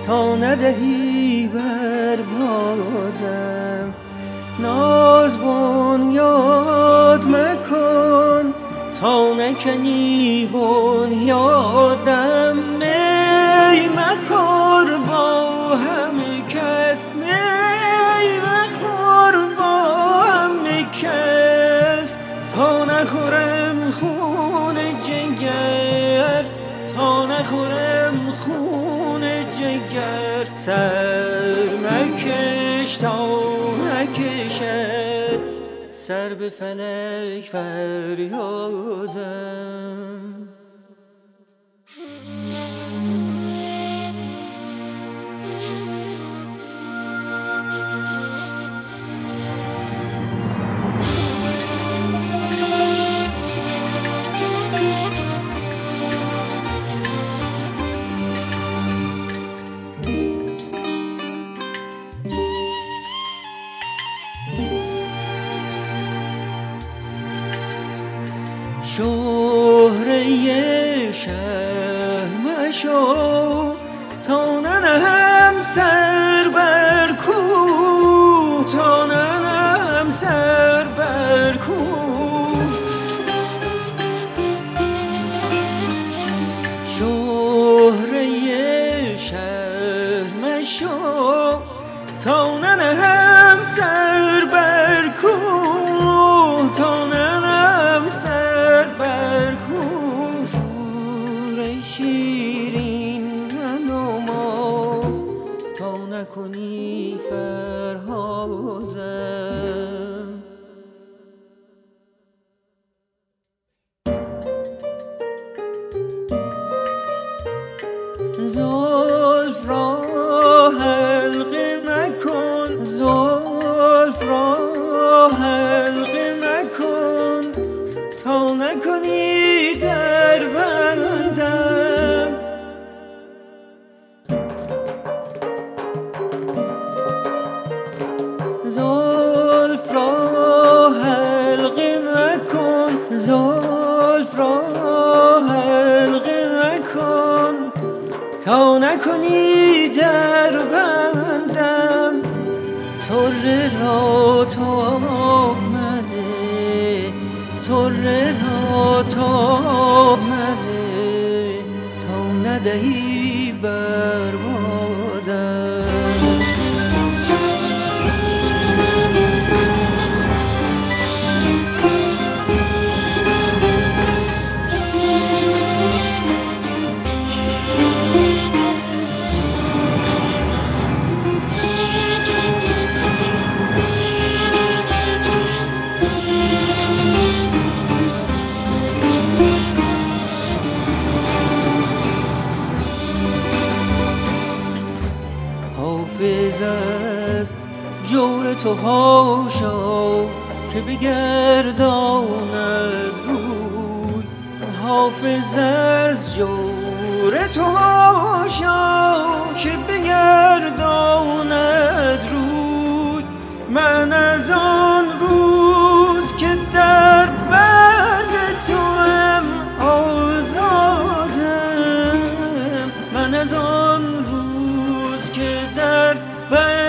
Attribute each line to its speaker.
Speaker 1: تا ندهی بر بادم. ناز بنیاد مکن تا نکنی بنیادم. می مخور با همه کس، می مخور با همه کس، تا نخورم خون جگر، تا نخورم خون جگر. سر مکش تا نکشد سر به فلک فریادم. شهره شهر مشو تا ننهم سر بر کوه، تا ننهم سر بر کوه. شهره شهر مشو تا ننهم سر بر کوه، تا ننهم سر بر کوه. شور شیرین منما تا نکنی فرهادم. زلف را حلقه مکن، زلف را حلقه مکن تا نکنی در بندم. زلف را حلقه مکن، زلف را حلقه مکن تا نکنی در بندم. طره را تاب مده، طره را تاب مده تا ندهی بر بادم. حافظ از جور تو هاشا که بگرداند روی. حافظ از جور تو هاشا که بگرداند روی. من از آن روز که در بند توام آزادم، من از آن روز که در